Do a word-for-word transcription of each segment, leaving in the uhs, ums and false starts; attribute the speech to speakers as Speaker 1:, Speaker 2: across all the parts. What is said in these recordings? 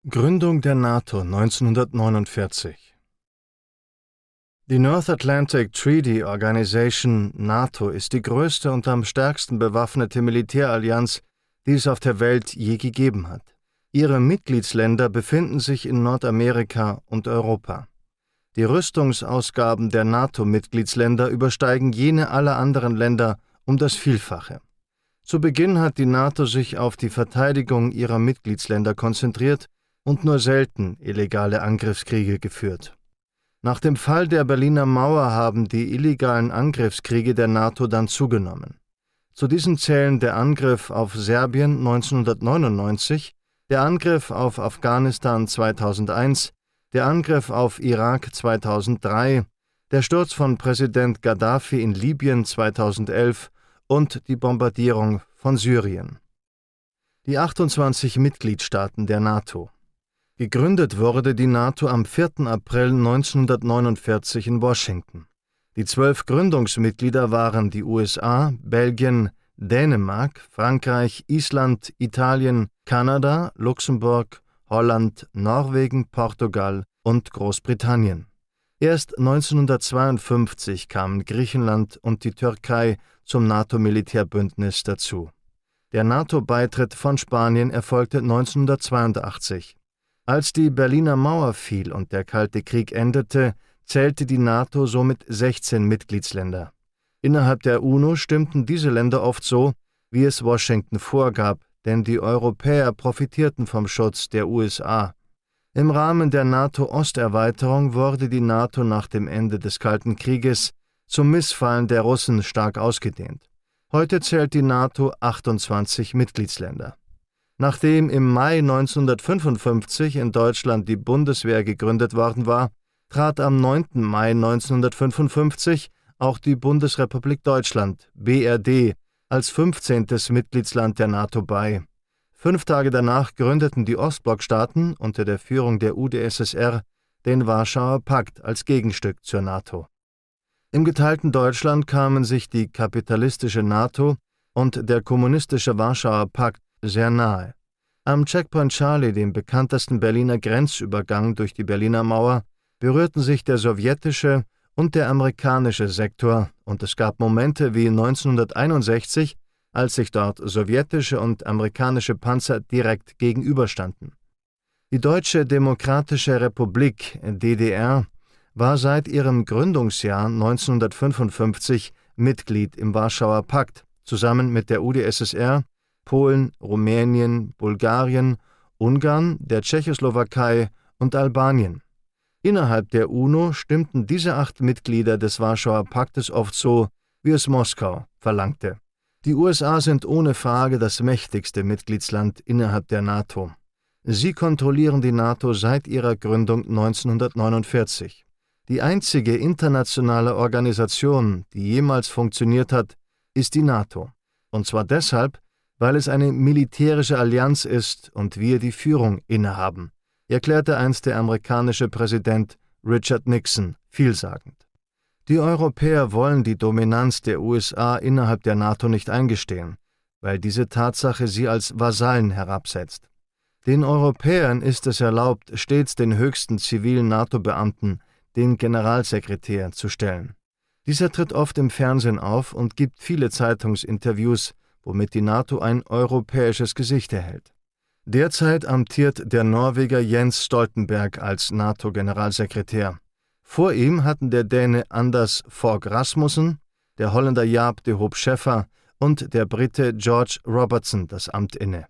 Speaker 1: Gründung der NATO neunzehnhundertneunundvierzig. Die North Atlantic Treaty Organization NATO ist die größte und am stärksten bewaffnete Militärallianz, die es auf der Welt je gegeben hat. Ihre Mitgliedsländer befinden sich in Nordamerika und Europa. Die Rüstungsausgaben der NATO-Mitgliedsländer übersteigen jene aller anderen Länder um das Vielfache. Zu Beginn hat die NATO sich auf die Verteidigung ihrer Mitgliedsländer konzentriert und nur selten illegale Angriffskriege geführt. Nach dem Fall der Berliner Mauer haben die illegalen Angriffskriege der NATO dann zugenommen. Zu diesen zählen der Angriff auf Serbien neunzehnhundertneunundneunzig, der Angriff auf Afghanistan zweitausendeins, der Angriff auf Irak zweitausenddrei, der Sturz von Präsident Gaddafi in Libyen zweitausendelf und die Bombardierung von Syrien. Die achtundzwanzig Mitgliedstaaten der NATO. Gegründet wurde die NATO am vierten April neunzehnhundertneunundvierzig in Washington. Die zwölf Gründungsmitglieder waren die U S A, Belgien, Dänemark, Frankreich, Island, Italien, Kanada, Luxemburg, Holland, Norwegen, Portugal und Großbritannien. Erst neunzehnhundertzweiundfünfzig kamen Griechenland und die Türkei zum NATO-Militärbündnis dazu. Der NATO-Beitritt von Spanien erfolgte neunzehnhundertzweiundachtzig. Als die Berliner Mauer fiel und der Kalte Krieg endete, zählte die NATO somit sechzehn Mitgliedsländer. Innerhalb der UNO stimmten diese Länder oft so, wie es Washington vorgab, denn die Europäer profitierten vom Schutz der U S A. Im Rahmen der NATO-Osterweiterung wurde die NATO nach dem Ende des Kalten Krieges zum Missfallen der Russen stark ausgedehnt. Heute zählt die NATO achtundzwanzig Mitgliedsländer. Nachdem im Mai neunzehnhundertfünfundfünfzig in Deutschland die Bundeswehr gegründet worden war, trat am neunten Mai neunzehnhundertfünfundfünfzig auch die Bundesrepublik Deutschland, B R D, als fünfzehntes Mitgliedsland der NATO bei. Fünf Tage danach gründeten die Ostblockstaaten unter der Führung der U d S S R den Warschauer Pakt als Gegenstück zur NATO. Im geteilten Deutschland kamen sich die kapitalistische NATO und der kommunistische Warschauer Pakt sehr nahe. Am Checkpoint Charlie, dem bekanntesten Berliner Grenzübergang durch die Berliner Mauer, berührten sich der sowjetische und der amerikanische Sektor und es gab Momente wie neunzehnhunderteinundsechzig, als sich dort sowjetische und amerikanische Panzer direkt gegenüberstanden. Die Deutsche Demokratische Republik, D D R, war seit ihrem Gründungsjahr neunzehnhundertfünfundfünfzig Mitglied im Warschauer Pakt, zusammen mit der U d S S R, Polen, Rumänien, Bulgarien, Ungarn, der Tschechoslowakei und Albanien. Innerhalb der UNO stimmten diese acht Mitglieder des Warschauer Paktes oft so, wie es Moskau verlangte. Die U S A sind ohne Frage das mächtigste Mitgliedsland innerhalb der NATO. Sie kontrollieren die NATO seit ihrer Gründung neunzehnhundertneunundvierzig. Die einzige internationale Organisation, die jemals funktioniert hat, ist die NATO. Und zwar deshalb, weil es eine militärische Allianz ist und wir die Führung innehaben, erklärte einst der amerikanische Präsident Richard Nixon vielsagend. Die Europäer wollen die Dominanz der U S A innerhalb der NATO nicht eingestehen, weil diese Tatsache sie als Vasallen herabsetzt. Den Europäern ist es erlaubt, stets den höchsten zivilen NATO-Beamten, den Generalsekretär, zu stellen. Dieser tritt oft im Fernsehen auf und gibt viele Zeitungsinterviews, womit die NATO ein europäisches Gesicht erhält. Derzeit amtiert der Norweger Jens Stoltenberg als NATO-Generalsekretär. Vor ihm hatten der Däne Anders Fogh Rasmussen, der Holländer Jaap de Hoop Scheffer und der Brite George Robertson das Amt inne.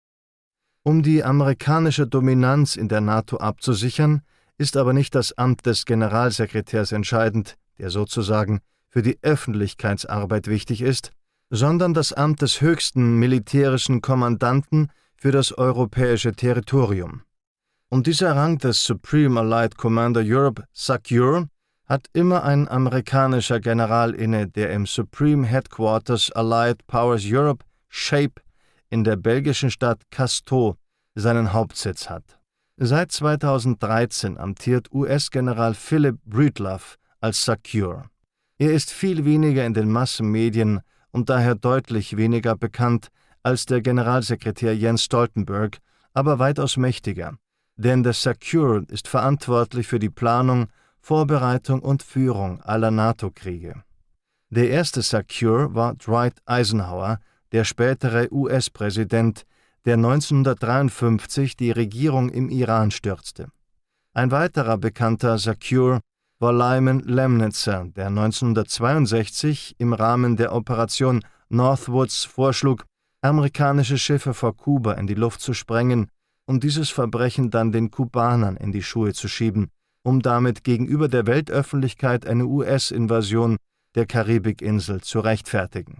Speaker 1: Um die amerikanische Dominanz in der NATO abzusichern, ist aber nicht das Amt des Generalsekretärs entscheidend, der sozusagen für die Öffentlichkeitsarbeit wichtig ist, sondern das Amt des höchsten militärischen Kommandanten für das europäische Territorium. Und dieser Rang des Supreme Allied Commander Europe, SACEUR, hat immer ein amerikanischer General inne, der im Supreme Headquarters Allied Powers Europe, SHAPE, in der belgischen Stadt Casteau seinen Hauptsitz hat. Seit zweitausenddreizehn amtiert U S-General Philip Breedlove als SACEUR. Er ist viel weniger in den Massenmedien und daher deutlich weniger bekannt als der Generalsekretär Jens Stoltenberg, aber weitaus mächtiger. denn der SACEUR ist verantwortlich für die Planung, Vorbereitung und Führung aller NATO-Kriege. Der erste SACEUR war Dwight Eisenhower, der spätere U S-Präsident, der neunzehnhundertdreiundfünfzig die Regierung im Iran stürzte. Ein weiterer bekannter SACEUR war Lyman Lemnitzer, der neunzehnhundertzweiundsechzig im Rahmen der Operation Northwoods vorschlug, amerikanische Schiffe vor Kuba in die Luft zu sprengen und dieses Verbrechen dann den Kubanern in die Schuhe zu schieben, um damit gegenüber der Weltöffentlichkeit eine U S-Invasion der Karibikinsel zu rechtfertigen.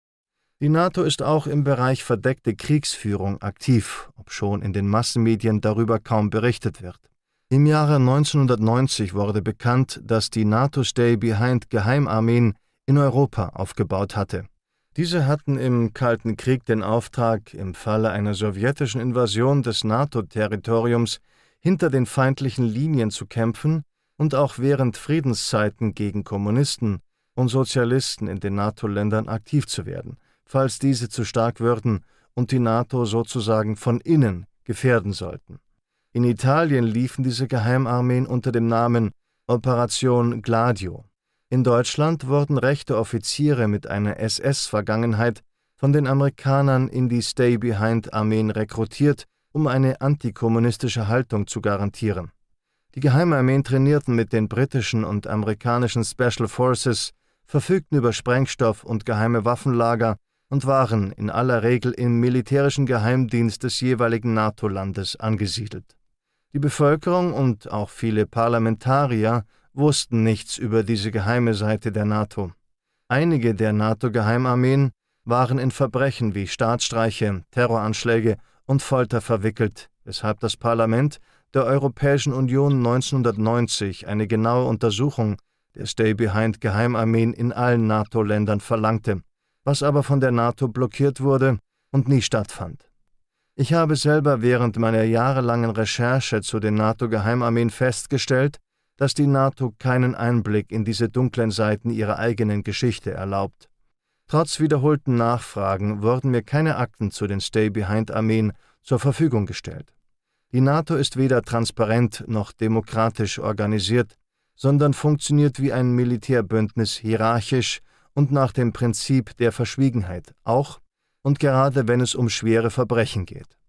Speaker 1: Die NATO ist auch im Bereich verdeckte Kriegsführung aktiv, obschon in den Massenmedien darüber kaum berichtet wird. Im Jahre neunzehnhundertneunzig wurde bekannt, dass die NATO Stay-Behind-Geheimarmeen in Europa aufgebaut hatte. Diese hatten im Kalten Krieg den Auftrag, im Falle einer sowjetischen Invasion des NATO-Territoriums hinter den feindlichen Linien zu kämpfen und auch während Friedenszeiten gegen Kommunisten und Sozialisten in den NATO-Ländern aktiv zu werden, falls diese zu stark würden und die NATO sozusagen von innen gefährden sollten. In Italien liefen diese Geheimarmeen unter dem Namen Operation Gladio. In Deutschland wurden rechte Offiziere mit einer S S-Vergangenheit von den Amerikanern in die Stay-Behind-Armeen rekrutiert, um eine antikommunistische Haltung zu garantieren. Die Geheimarmeen trainierten mit den britischen und amerikanischen Special Forces, verfügten über Sprengstoff und geheime Waffenlager und waren in aller Regel im militärischen Geheimdienst des jeweiligen NATO-Landes angesiedelt. Die Bevölkerung und auch viele Parlamentarier wussten nichts über diese geheime Seite der NATO. Einige der NATO-Geheimarmeen waren in Verbrechen wie Staatsstreiche, Terroranschläge und Folter verwickelt, weshalb das Parlament der Europäischen Union neunzehnhundertneunzig eine genaue Untersuchung der Stay-Behind-Geheimarmeen in allen NATO-Ländern verlangte, was aber von der NATO blockiert wurde und nie stattfand. Ich habe selber während meiner jahrelangen Recherche zu den NATO-Geheimarmeen festgestellt, dass die NATO keinen Einblick in diese dunklen Seiten ihrer eigenen Geschichte erlaubt. Trotz wiederholten Nachfragen wurden mir keine Akten zu den Stay-Behind-Armeen zur Verfügung gestellt. Die NATO ist weder transparent noch demokratisch organisiert, sondern funktioniert wie ein Militärbündnis hierarchisch und nach dem Prinzip der Verschwiegenheit, auch und gerade wenn es um schwere Verbrechen geht.